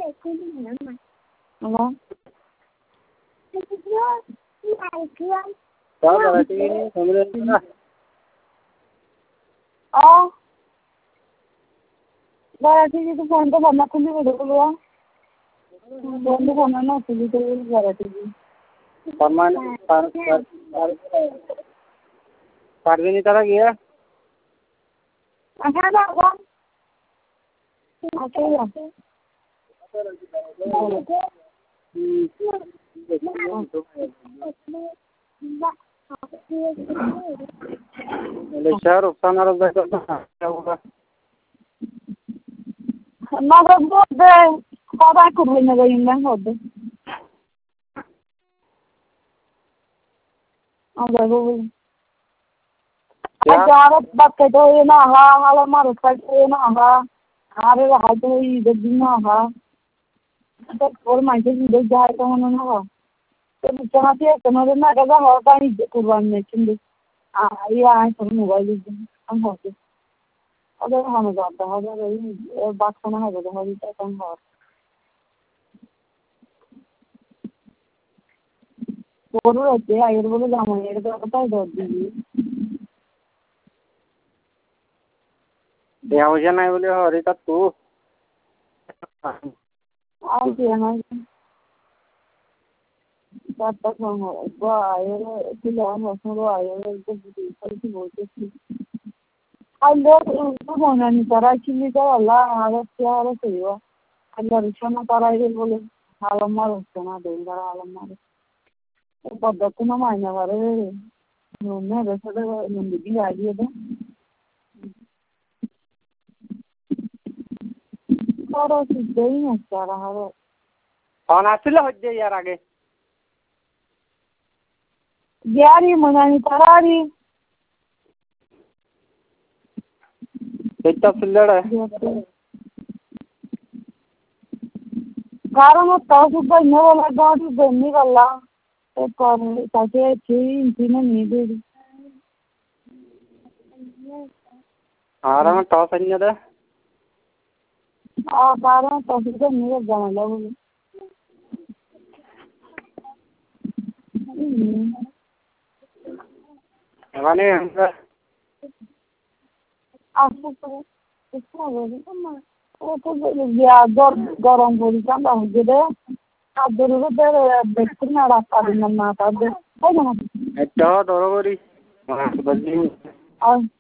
Halo. Oh, berarti itu phone तो बनना खुली वीडियो कॉल हुआ phone तो बनना ना खुली तो berarti परमान पार्वती तरह गया अच्छा ना हुआ अच्छा या शहर उपसाना क्या होगा मगर बोलते कब आए कुछ नहीं गई मैं बोलते अब देखो अचार बक्के तो ये ना हाल हमारे साइड ये ना हारे रहा तो ये जल्दी ना तो और माइके भी जाए तो उन्होंने तो चाहते हैं तो मेरे ना कदा होता ही कुर्बान में चिंदे ये आए तो मोबाइल हम होते अगर हम जाता है अगर बात करना है तो हमारी तो कम हो बोलो रहते हैं ये बोलो जामुन ये तो पता है दो दीजिए यहाँ मुझे नहीं बोले हो रही तू आज ये ना बात तक हम हो वो आए फिलहाल हम लोग आए तो बहुत बोलते थे लोग उनको होना नहीं पड़ा एक्चुअली तो अल्लाह हालत क्या हालत है वो अल्लाह रिश्ता पड़ा है बोले हाल हमारे रिश्ता देंगे हाल हमारे तो पद्धति ना मायने वाले मैं वैसे तो जिंदगी आ गई है और सीधे ही नहीं जा रहा है कौन आसिल हो जाए यार आगे यारी मनानी पड़ा रही कितना सिल्लड़ है कारण तो सुबह ने वाला गाड़ी बनने वाला तो पर ताकि चीज नहीं दे आराम टॉस अन्य दे कारण तो सुबह नहीं जाने लगे वाने अंदर आपको तो इसका वो तो या गरम बोली का ना हो गए आप जरूर बेहतर ना रास्ता देना ना था है ना अच्छा दौरा करी बदली और